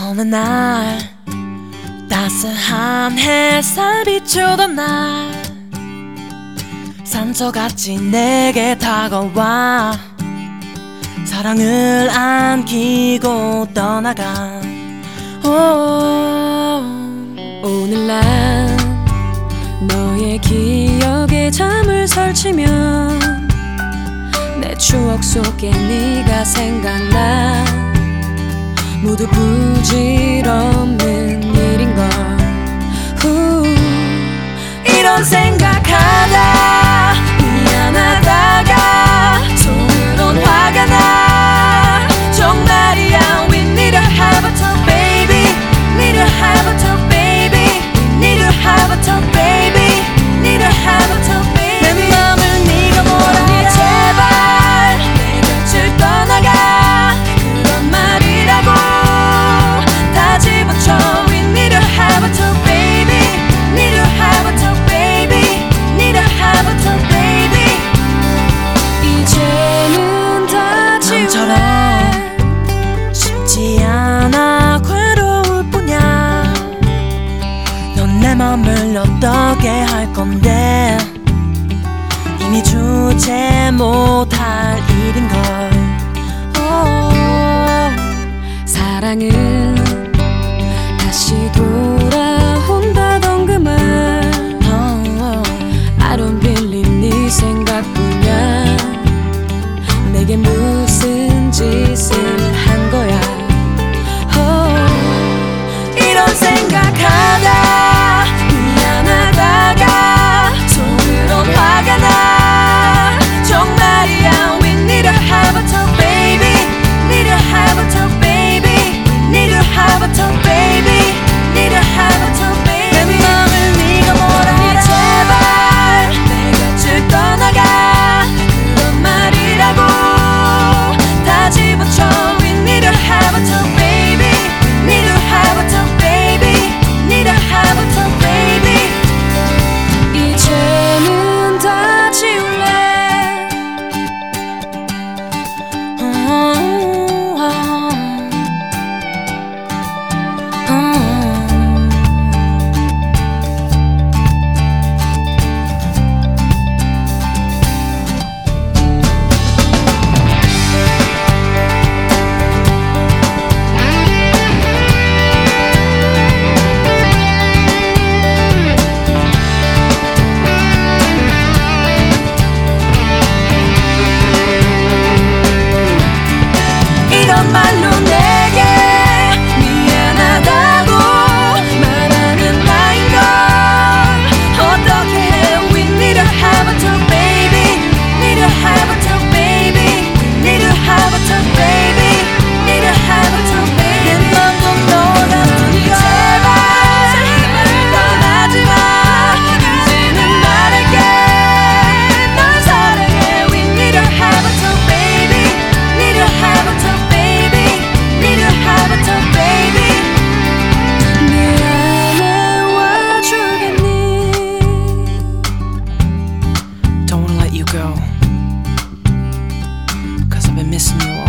어느 날 따스한 햇살 비추던 날 산소같이 내게 다가와 사랑을 안기고 떠나간 오늘 난 너의 기억에 잠을 설치면 내 추억 속에 네가 생각나. 모두 부질없는 일인걸. 이런 생각하다 미안하다가 속으론 화가 나. 정말이야 we need to have a talk baby. Need to have a talk baby. Need to have a talk baby. Need to have a talk baby. 내 맘을 네가 몰아내 제발 내 곁을 떠나가. 그런 말이라고 다 집어쳐. We need to have a talk baby. Need to have a talk baby. Need to have a talk baby. 이제는 다 지울래. 남처럼 쉽지 않아 괴로울 뿐이야. 넌 내 맘을 어떻게 할 건데 이미 주체 못할 일인걸. 사랑은 다시 돌아온다던 그 말 I don't believe 네 생각뿐이야. 내게 무슨 짓을 한 거야. 이런 생각하다 미안하다가 속으론 화가 나. 정말이야 we need to have a talk baby. Need to have a talk baby. Need to have a talk baby. Need to have a talk baby. 내 맘을 네가 몰아내 제발 내 곁을 떠나가. 그런 말이라고 다 집어쳐. We need to have a talk baby. Need to have a talk baby. Need to have a talk baby. 이제는 다 지울래. 이런 말로 내게 미안하다고 말하는 나인걸. 어떻게 해. We need to have a talk baby. Need to have a talk baby. Need to have a talk baby. Need to have a talk baby. 내 맘도 너가 아니까 제발 떠나지마. 이제는 말할게 널 사랑해. We need to have a talk baby. Need to have a talk baby. Need to have a talk baby. 내 안에 와주겠니. Don't wanna let you go 'cause I've been missing you